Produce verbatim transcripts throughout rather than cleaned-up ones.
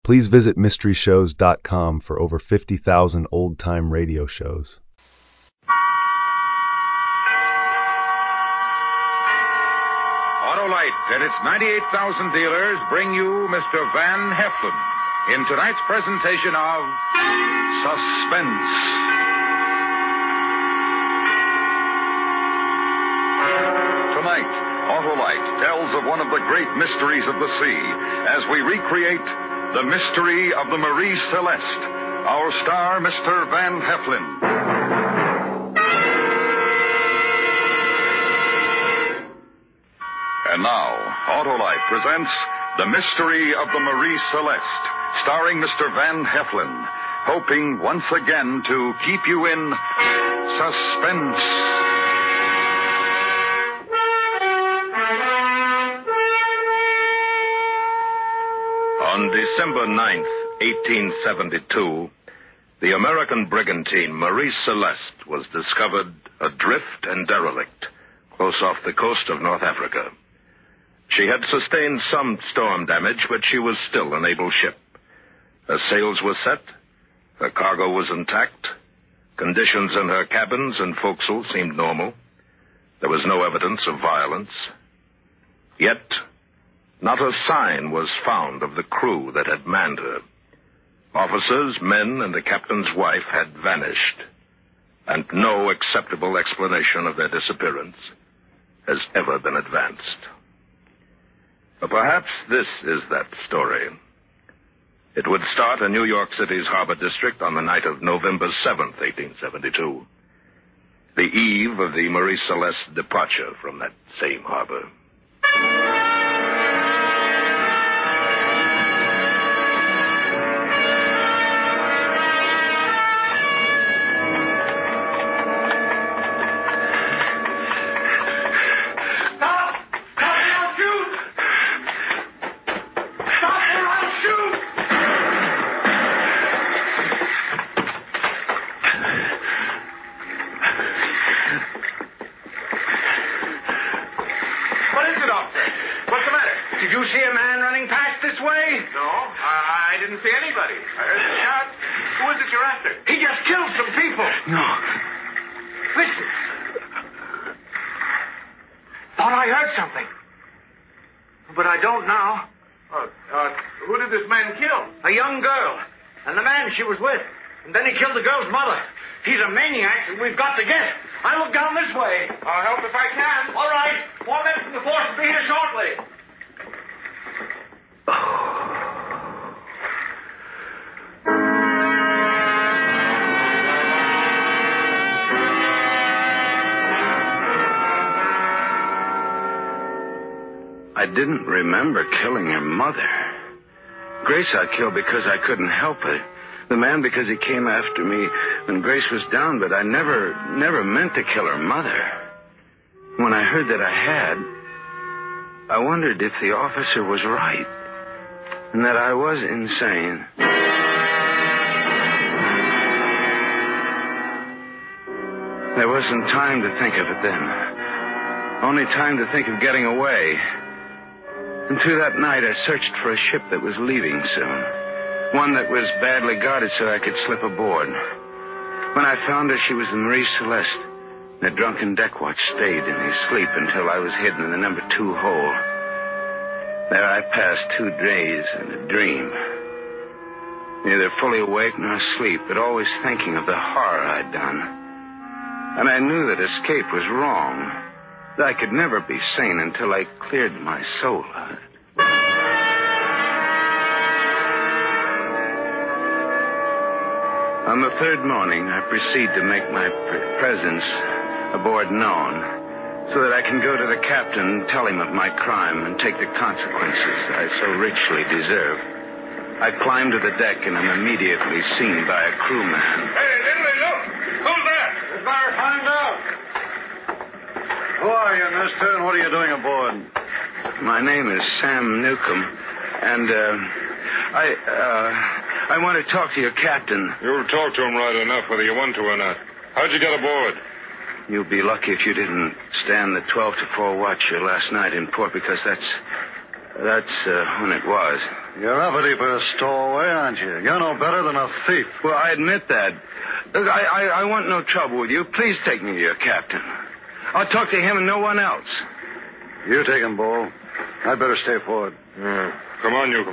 Please visit mystery shows dot com for over fifty thousand old-time radio shows. Autolite and its ninety-eight thousand dealers bring you Mister Van Heflin in tonight's presentation of Suspense. Tonight, Autolite tells of one of the great mysteries of the sea as we recreate the mystery of the Marie Celeste. Our star, Mister Van Heflin. And now, Autolite presents The Mystery of the Marie Celeste, starring Mister Van Heflin, hoping once again to keep you in suspense. On December ninth, eighteen seventy-two, the American brigantine Marie Celeste was discovered adrift and derelict, close off the coast of North Africa. She had sustained some storm damage, but she was still an able ship. Her sails were set, her cargo was intact, conditions in her cabins and forecastle seemed normal. There was no evidence of violence. Yet, not a sign was found of the crew that had manned her. Officers, men, and the captain's wife had vanished, and no acceptable explanation of their disappearance has ever been advanced. But perhaps this is that story. It would start in New York City's Harbor District on the night of November seventh, eighteen seventy-two, the eve of the Marie Celeste's departure from that same harbor. She was with. And then he killed the girl's mother. He's a maniac, and we've got to get him. I'll look down this way. I'll help if I can. All right. Four men from the force will be here shortly. I didn't remember killing her mother. Grace I killed because I couldn't help it. The man because he came after me when Grace was down, but I never, never meant to kill her mother. When I heard that I had, I wondered if the officer was right and that I was insane. There wasn't time to think of it then. Only time to think of getting away. And through that night, I searched for a ship that was leaving soon. One that was badly guarded so I could slip aboard. When I found her, she was the Marie Celeste. The drunken deck watch stayed in his sleep until I was hidden in the number two hole. There I passed two days in a dream. Neither fully awake nor asleep, but always thinking of the horror I'd done. And I knew that escape was wrong. That I could never be sane until I cleared my soul of it. On the third morning, I proceed to make my pre- presence aboard known so that I can go to the captain and tell him of my crime and take the consequences I so richly deserve. I climb to the deck and am immediately seen by a crewman. Hey, Lindley, look! Who's that? We'd better find out. Who are you, mister, and what are you doing aboard? My name is Sam Newcomb, and, uh, I, uh, I want to talk to your captain. You'll talk to him right enough, whether you want to or not. How'd you get aboard? You'll be lucky if you didn't stand the twelve to four watch here last night in port, because that's, that's, uh, when it was. You're uppity for a stowaway, aren't you? You're no better than a thief. Well, I admit that. Look, I, I, I want no trouble with you. Please take me to your captain. I'll talk to him and no one else. You take him, Bull. I'd better stay forward. Yeah. Come on, Newcomb.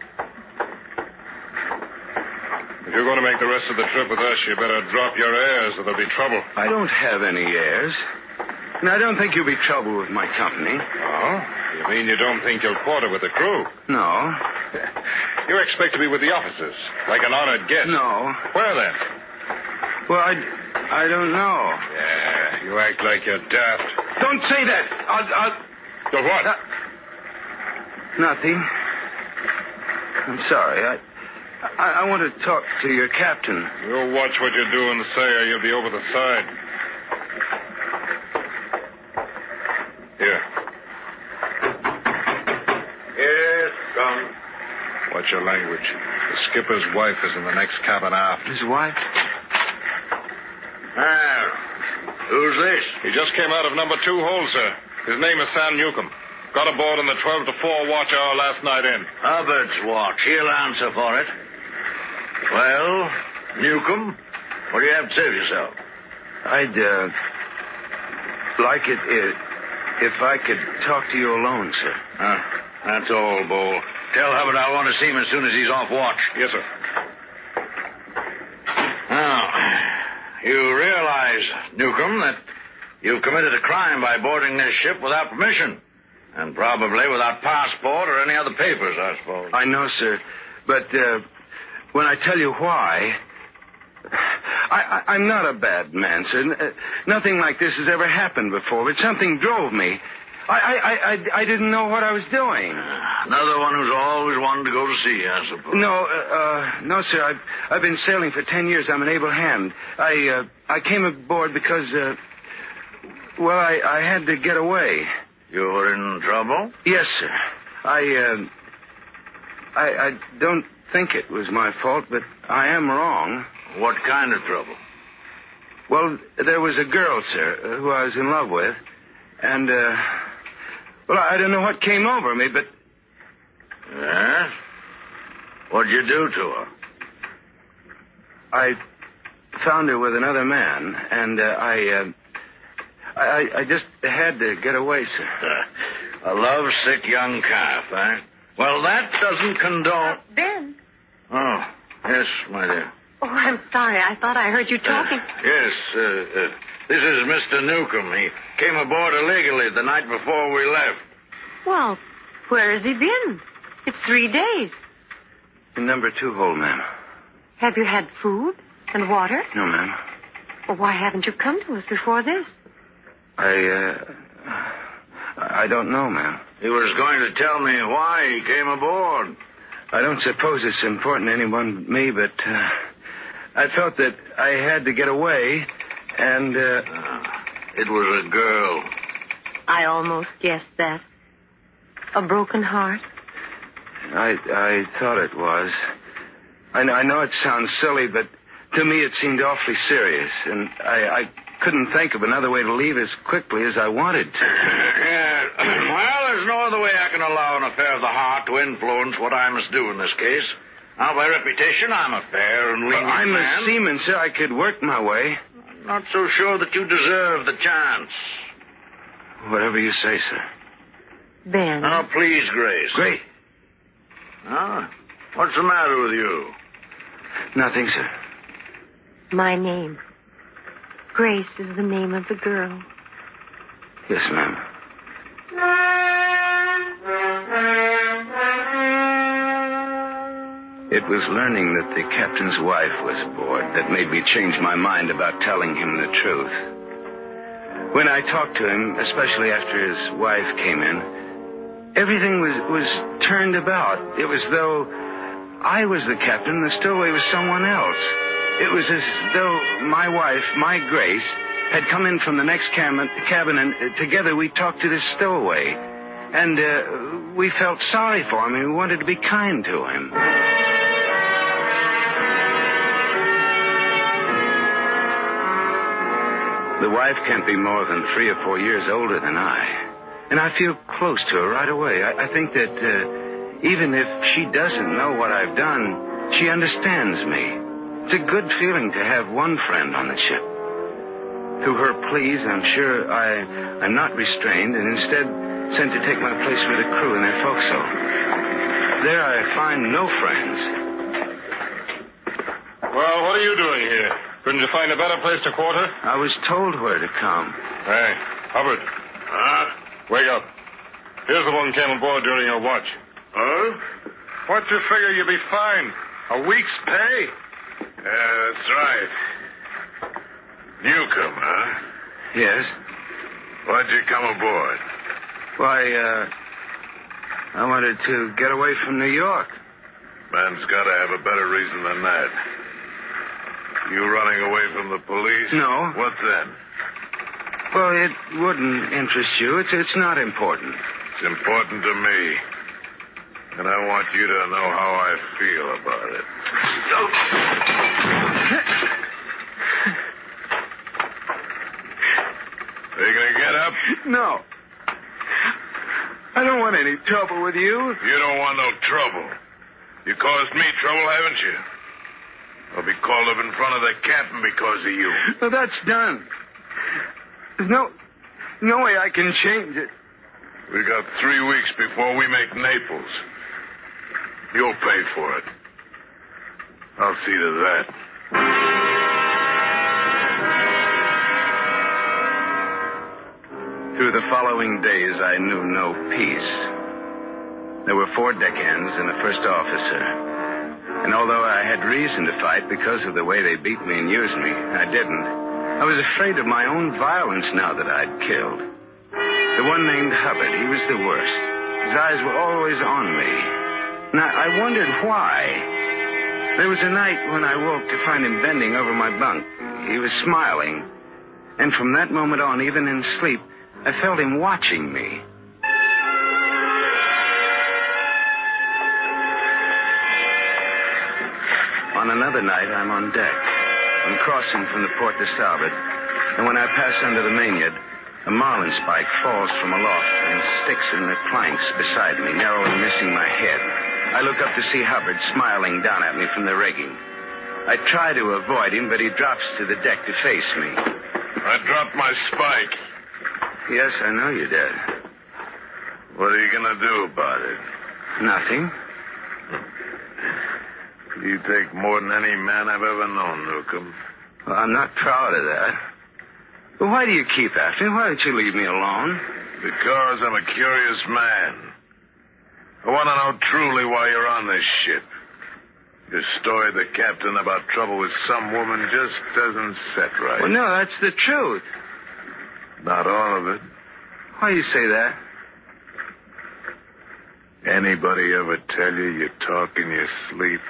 If you're going to make the rest of the trip with us, you better drop your airs or there'll be trouble. I don't have any airs. And I don't think you'll be trouble with my company. Oh? You mean you don't think you'll quarter with the crew? No. You expect to be with the officers, like an honored guest? No. Where then? Well, I, I don't know. Yeah, you act like you're daft. Don't say that. I'll... I'll... So what? Uh, nothing. I'm sorry. I, I I want to talk to your captain. You watch what you do and say or you'll be over the side. Here. Yes, come. Watch your language. The skipper's wife is in the next cabin aft. His wife? Ah, who's this? He just came out of number two hold, sir. His name is Sam Newcomb. Got aboard in the twelve to four watch hour last night in. Hubbard's watch. He'll answer for it. Well, Newcomb, what do you have to say of yourself? I'd, uh, like it if, if I could talk to you alone, sir. Uh, that's all, Bull. Tell Hubbard I want to see him as soon as he's off watch. Yes, sir. Now, you realize, Newcomb, that you've committed a crime by boarding this ship without permission. And probably without passport or any other papers, I suppose. I know, sir. But, uh, when I tell you why... I, I, I'm not a bad man, sir. Uh, nothing like this has ever happened before, but something drove me. I, I, I, I didn't know what I was doing. Another one who's always wanted to go to sea, I suppose. No, uh, uh, no, sir. I've, I've been sailing for ten years. I'm an able hand. I, uh, I came aboard because, uh, well, I, I had to get away. You were in trouble? Yes, sir. I, uh, I, I don't think it was my fault, but I am wrong. What kind of trouble? Well, there was a girl, sir, who I was in love with, and, uh, well, I don't know what came over me, but... Yes? What'd you do to her? I found her with another man, and, uh, I, uh, I, I just had to get away, sir. Uh, a lovesick young calf, eh? Well, that doesn't condone... Uh, Ben. Oh, yes, my dear. Oh, I'm sorry. I thought I heard you talking. Uh, yes, uh, uh, this is Mister Newcomb. He came aboard illegally the night before we left. Well, where has he been? It's three days. In number two hole, ma'am. Have you had food and water? No, ma'am. Well, why haven't you come to us before this? I, uh... I don't know, ma'am. He was going to tell me why he came aboard. I don't suppose it's important to anyone but me, but, uh... I felt that I had to get away, and, uh... uh it was a girl. I almost guessed that. A broken heart? I I thought it was. I know, I know it sounds silly, but to me it seemed awfully serious, and I, I couldn't think of another way to leave as quickly as I wanted to. Yeah. Well, there's no other way I can allow an affair of the heart to influence what I must do in this case. Now, by reputation, I'm a fair and lenient well, I'm man. a seaman, sir. I could work my way. I'm not so sure that you deserve the chance. Whatever you say, sir. Ben. Now, please, Grace. Great. Ah, what's the matter with you? Nothing, sir. My name. Grace is the name of the girl. Yes, ma'am. It was learning that the captain's wife was aboard that made me change my mind about telling him the truth. When I talked to him, especially after his wife came in, everything was, was turned about. It was though I was the captain and the stowaway was someone else. It was as though my wife, my Grace, had come in from the next cabin, cabin and uh, together we talked to this stowaway. And uh, we felt sorry for him and we wanted to be kind to him. The wife can't be more than three or four years older than I. And I feel close to her right away. I, I think that uh, Even if she doesn't know what I've done, she understands me. It's a good feeling to have one friend on the ship. Through her pleas, I'm sure I, I'm not restrained and instead sent to take my place with the crew in their forecastle. There I find no friends. Well, what are you doing here? Couldn't you find a better place to quarter? I was told where to come. Hey, Hubbard. Huh? Wake up. Here's the one came aboard during your watch. Huh? What you figure you'll be fined? A week's pay? Yeah, that's right. Newcomb, huh? Yes? Why'd you come aboard? Why, uh... I wanted to get away from New York. Man's got to have a better reason than that. You running away from the police? No. What then? Well, it wouldn't interest you. It's, it's not important. It's important to me. And I want you to know how I feel about it. Are you going to get up? No. I don't want any trouble with you. You don't want no trouble. You caused me trouble, haven't you? I'll be called up in front of the captain because of you. Well, that's done. There's no, no way I can change it. We got three weeks before we make Naples. You'll pay for it. I'll see to that. Through the following days, I knew no peace. There were four deckhands and a first officer. And although I had reason to fight because of the way they beat me and used me, I didn't. I was afraid of my own violence now that I'd killed. The one named Hubbard, he was the worst. His eyes were always on me. And I, I wondered why. There was a night when I woke to find him bending over my bunk. He was smiling. And from that moment on, even in sleep, I felt him watching me. On another night, I'm on deck. I'm crossing from the port to starboard, and when I pass under the mainyard, a marlin spike falls from aloft and sticks in the planks beside me, narrowly missing my head. I look up to see Hubbard smiling down at me from the rigging. I try to avoid him, but he drops to the deck to face me. I dropped my spike. Yes, I know you did. What are you going to do about it? Nothing. You take more than any man I've ever known, Newcomb. Well, I'm not proud of that. But why do you keep after me? Why don't you leave me alone? Because I'm a curious man. I want to know truly why you're on this ship. Your story, the captain, about trouble with some woman just doesn't set right. Well, no, that's the truth. Not all of it. Why do you say that? Anybody ever tell you you talk in your sleep?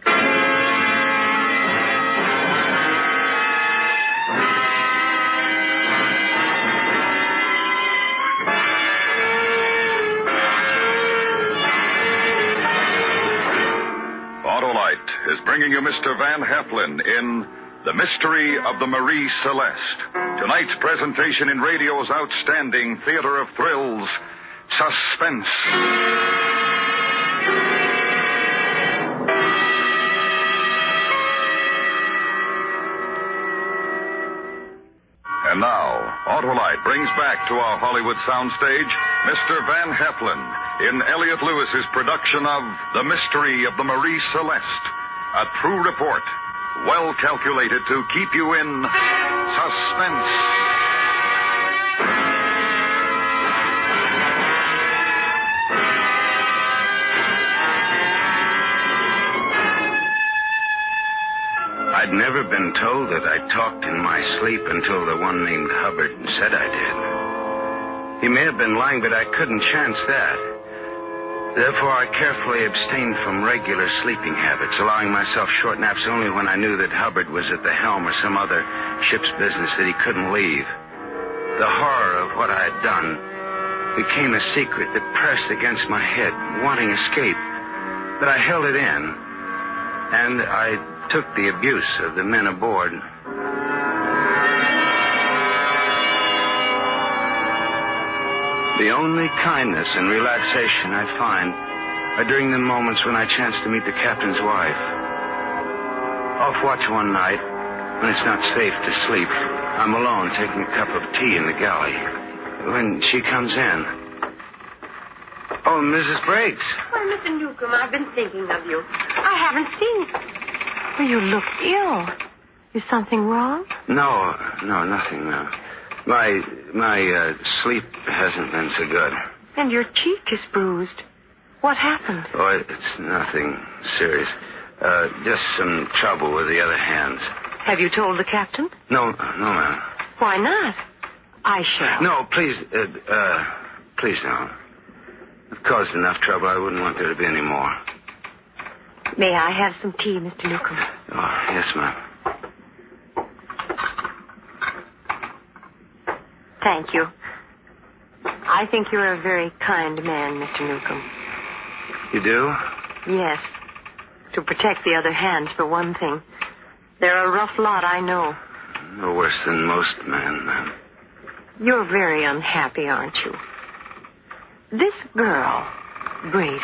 Autolite is bringing you Mister Van Heflin in The Mystery of the Marie Celeste. Tonight's presentation in radio's outstanding theater of thrills, Suspense. And now, Autolite brings back to our Hollywood soundstage Mister Van Heflin in Elliot Lewis's production of The Mystery of the Marie Celeste. A true report, well calculated to keep you in suspense. I'd never been told that I talked in my sleep until the one named Hubbard said I did. He may have been lying, but I couldn't chance that. Therefore, I carefully abstained from regular sleeping habits, allowing myself short naps only when I knew that Hubbard was at the helm or some other ship's business that he couldn't leave. The horror of what I had done became a secret that pressed against my head, wanting escape. But I held it in, and I took the abuse of the men aboard. The only kindness and relaxation I find or during the moments when I chance to meet the captain's wife. Off watch one night, when it's not safe to sleep, I'm alone taking a cup of tea in the galley. When she comes in... Oh, Missus Briggs. Why, Mister Newcomb, I've been thinking of you. I haven't seen you. Well, you look ill. Is something wrong? No, no, nothing, no. My, my, uh, sleep hasn't been so good. And your cheek is bruised. What happened? Oh, it's nothing serious. Uh, just some trouble with the other hands. Have you told the captain? No, no, ma'am. Why not? I shall. No, please, uh, uh, please, no. I've caused enough trouble. I wouldn't want there to be any more. May I have some tea, Mister Newcomb? Oh, yes, ma'am. Thank you. I think you're a very kind man, Mister Newcomb. You do? Yes. To protect the other hands, for one thing. They're a rough lot, I know. No worse than most men, ma'am. You're very unhappy, aren't you? This girl, Grace,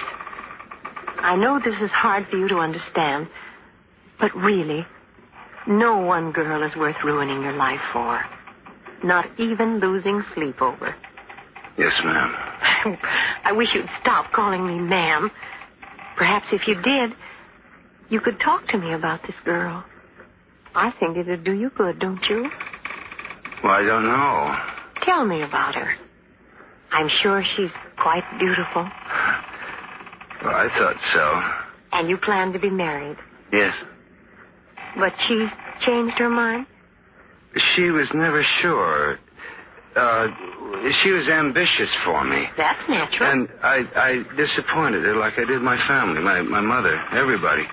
I know this is hard for you to understand, but really, no one girl is worth ruining your life for. Not even losing sleep over. Yes, ma'am. I wish you'd stop calling me ma'am. Perhaps if you did, you could talk to me about this girl. I think it'd do you good, don't you? Well, I don't know. Tell me about her. I'm sure she's quite beautiful. Well, I thought so. And you plan to be married. Yes. But she's changed her mind? She was never sure. Uh, she was ambitious for me. That's natural. And I, I disappointed her like I did my family, my, my mother, everybody.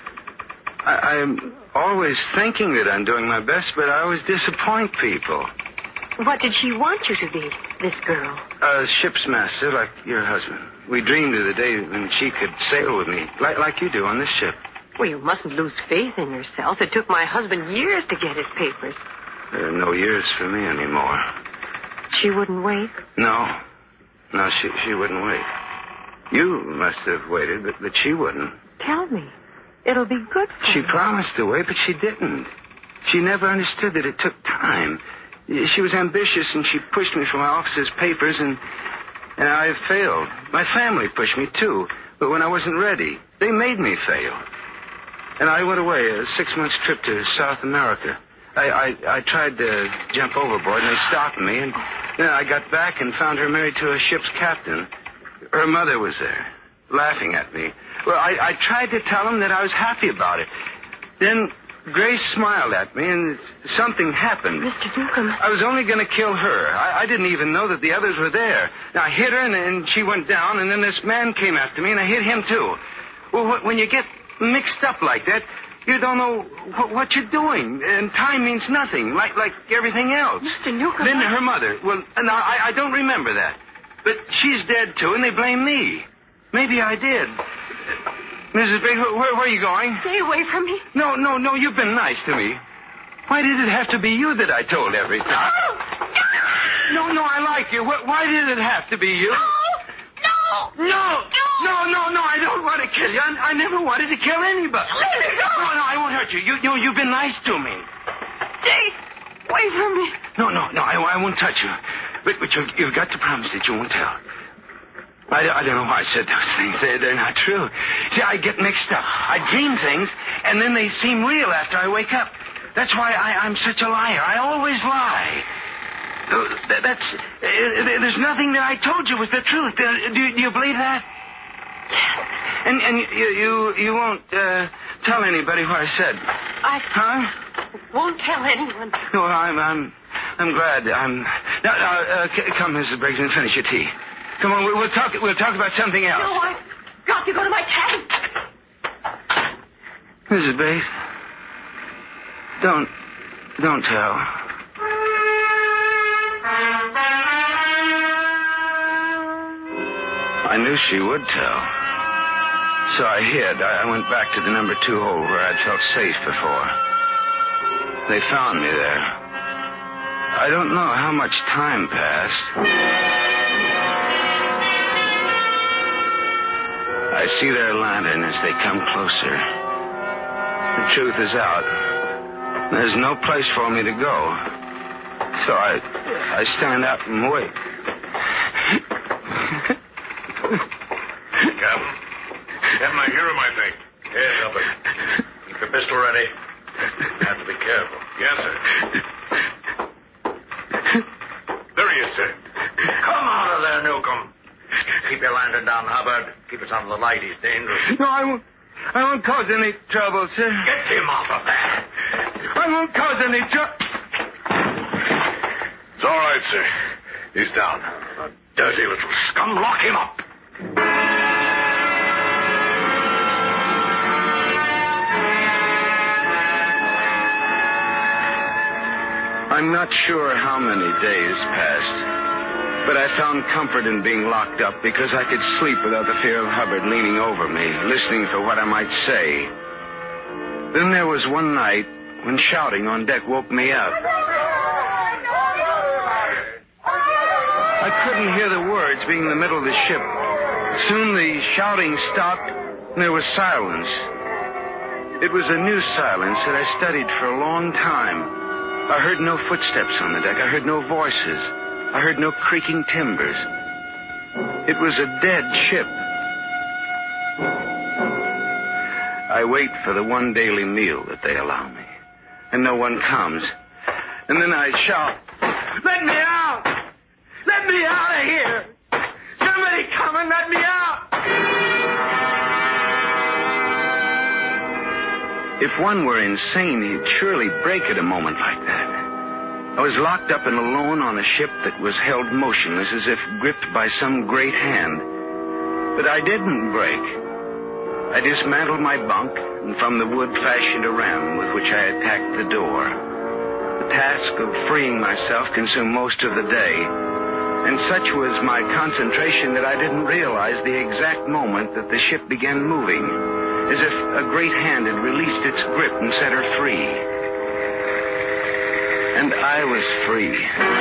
I, I'm always thinking that I'm doing my best, but I always disappoint people. What did she want you to be, this girl? A ship's master, like your husband. We dreamed of the day when she could sail with me, like, like you do on this ship. Well, you mustn't lose faith in yourself. It took my husband years to get his papers. There are no years for me anymore. She wouldn't wait? No. No, she she wouldn't wait. You must have waited, but, but she wouldn't. Tell me. It'll be good for She you. promised to wait, but she didn't. She never understood that it took time. She was ambitious, and she pushed me for my office's papers, and, and I failed. My family pushed me, too, but when I wasn't ready, they made me fail. And I went away, a six-month trip to South America. I, I, I tried to jump overboard, and they stopped me, and then I got back and found her married to a ship's captain. Her mother was there, laughing at me. Well, I, I tried to tell him that I was happy about it. Then Grace smiled at me, and something happened. Mister Newcomb. I was only going to kill her. I, I didn't even know that the others were there. Now, I hit her, and, and she went down, and then this man came after me, and I hit him, too. Well, when you get mixed up like that, you don't know what, what you're doing, and time means nothing, like like everything else. Mister Newcomb. Then her mother. Well, now, I, I don't remember that. But she's dead, too, and they blame me. Maybe I did. Missus Briggs, where, where are you going? Stay away from me. No, no, no, you've been nice to me. Why did it have to be you that I told everything? No! No, no, I like you. Why, why did it have to be you? No! No! No, no, no, I don't want to kill you. I, I never wanted to kill anybody. Let me go! No, no, I won't hurt you. You, you, you've been nice to me. Stay away from me. No, no, no, I, I won't touch you. But, but you, you've got to promise that you won't tell. I, I don't know why I said those things. They're, they're not true. See, I get mixed up. I dream things, and then they seem real after I wake up. That's why I, I'm such a liar. I always lie. Uh, That's... Uh, there's nothing that I told you was the truth. Uh, do, you, do you believe that? And and you you, you won't uh, tell anybody what I said? I... Huh? Won't tell anyone. No, I'm I'm I'm glad. I'm now, now uh, c- come, Missus Briggs, and finish your tea. Come on, we'll, we'll talk. We'll talk about something else. No, I've got to go to my cabin. Missus Briggs, don't don't tell. I knew she would tell. So I hid. I went back to the number two hole where I'd felt safe before. They found me there. I don't know how much time passed. I I see their lantern as they come closer. The truth is out. There's no place for me to go. So I I stand up and wait. Captain? Captain, I hear him, I think. Yes, Hubbard. Keep the pistol ready. You have to be careful. Yes, sir. There he is, sir. Come out of there, Newcomb. Keep your lantern down, Hubbard. Keep us out of the light. He's dangerous. No, I won't. I won't cause any trouble, sir. Get him off of there. I won't cause any trouble. It's all right, sir. He's down. A dirty little scum. Lock him up. I'm not sure how many days passed, but I found comfort in being locked up because I could sleep without the fear of Hubbard leaning over me, listening for what I might say. Then there was one night when shouting on deck woke me up. I couldn't hear the words being in the middle of the ship. Soon the shouting stopped and there was silence. It was a new silence that I studied for a long time. I heard no footsteps on the deck. I heard no voices. I heard no creaking timbers. It was a dead ship. I wait for the one daily meal that they allow me, and no one comes. And then I shout, "Let me out! Let me out of here! Somebody come and let me out!" If one were insane, he'd surely break at a moment like that. I was locked up and alone on a ship that was held motionless as if gripped by some great hand. But I didn't break. I dismantled my bunk and from the wood fashioned a ram with which I attacked the door. The task of freeing myself consumed most of the day, and such was my concentration that I didn't realize the exact moment that the ship began moving, as if a great hand had released its grip and set her free. And I was free.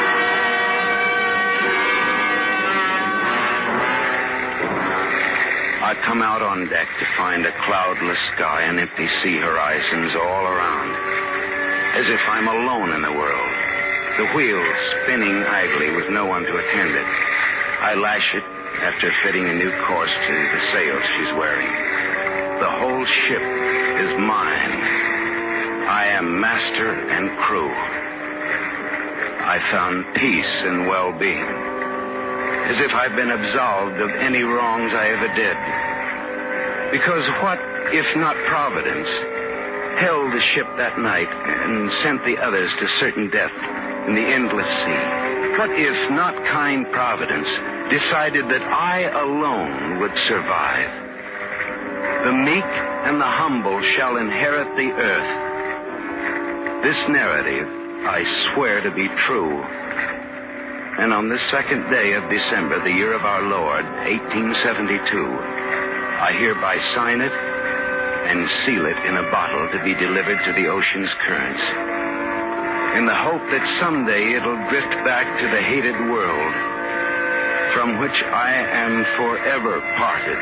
I come out on deck to find a cloudless sky and empty sea horizons all around, as if I'm alone in the world, the wheel spinning idly with no one to attend it. I lash it after fitting a new course to the sails she's wearing. The whole ship is mine. I am master and crew. I found peace and well-being, as if I'd been absolved of any wrongs I ever did. Because what, if not Providence, held the ship that night and sent the others to certain death in the endless sea? What if not kind Providence decided that I alone would survive? The meek and the humble shall inherit the earth. This narrative I swear to be true. And on this second day of December, the year of our Lord, eighteen seventy-two, I hereby sign it and seal it in a bottle to be delivered to the ocean's currents, in the hope that someday it'll drift back to the hated world from which I am forever parted.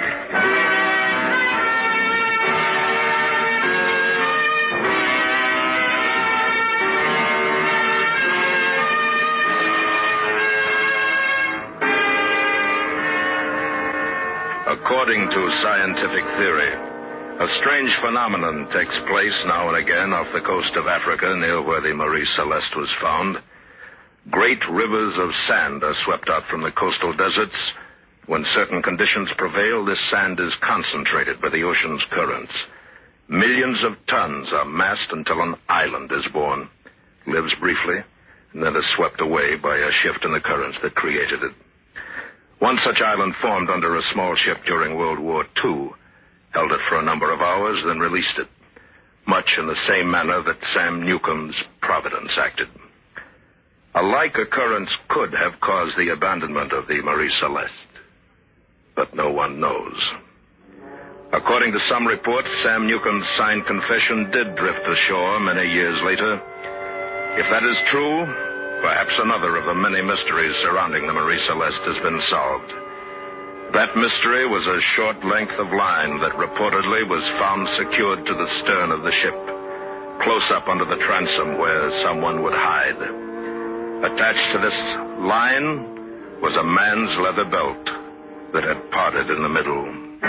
According to scientific theory, a strange phenomenon takes place now and again off the coast of Africa near where the Marie Celeste was found. Great rivers of sand are swept out from the coastal deserts. When certain conditions prevail, this sand is concentrated by the ocean's currents. Millions of tons are massed until an island is born, lives briefly, and then is swept away by a shift in the currents that created it. One such island formed under a small ship during World War Two, held it for a number of hours, then released it, much in the same manner that Sam Newcomb's Providence acted. A like occurrence could have caused the abandonment of the Marie Celeste, but no one knows. According to some reports, Sam Newcomb's signed confession did drift ashore many years later. If that is true, perhaps another of the many mysteries surrounding the Marie Celeste has been solved. That mystery was a short length of line that reportedly was found secured to the stern of the ship, close up under the transom where someone would hide. Attached to this line was a man's leather belt that had parted in the middle.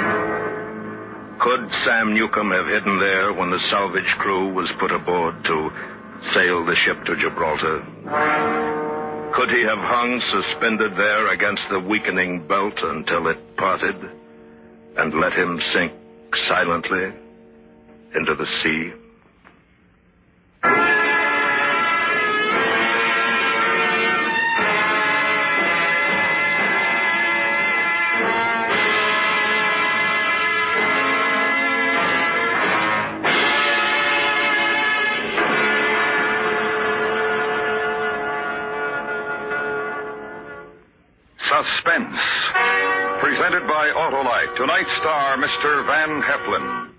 Could Sam Newcomb have hidden there when the salvage crew was put aboard to sail the ship to Gibraltar? Could he have hung suspended there against the weakening belt until it parted and let him sink silently into the sea? Suspense. Presented by Autolite. Tonight's star, Mister Van Heflin.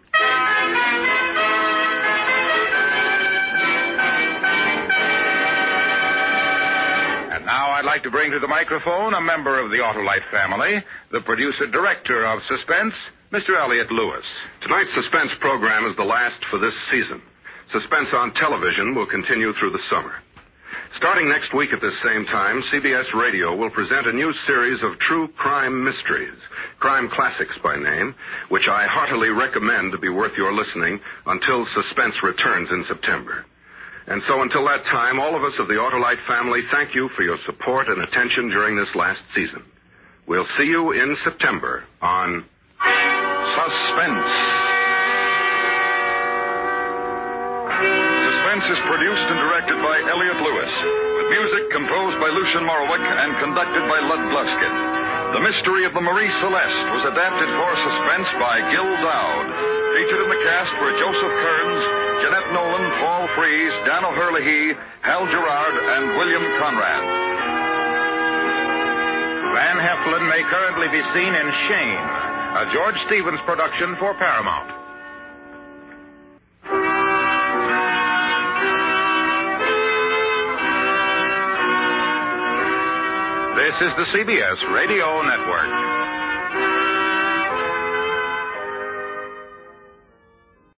And now I'd like to bring to the microphone a member of the Autolite family, the producer-director of Suspense, Mister Elliott Lewis. Tonight's Suspense program is the last for this season. Suspense on television will continue through the summer. Starting next week at this same time, C B S Radio will present a new series of true crime mysteries, crime classics by name, which I heartily recommend to be worth your listening until Suspense returns in September. And so until that time, all of us of the Autolite family thank you for your support and attention during this last season. We'll see you in September on Suspense. Suspense is produced and directed by Elliott Lewis, with music composed by Lucian Morowick and conducted by Lud Gluskin. The Mystery of the Marie Celeste was adapted for Suspense by Gil Dowd. Featured in the cast were Joseph Kearns, Jeanette Nolan, Paul Frees, Dan O'Herlihy, Hal Gerard, and William Conrad. Van Heflin may currently be seen in Shane, a George Stevens production for Paramount. This is the C B S Radio Network.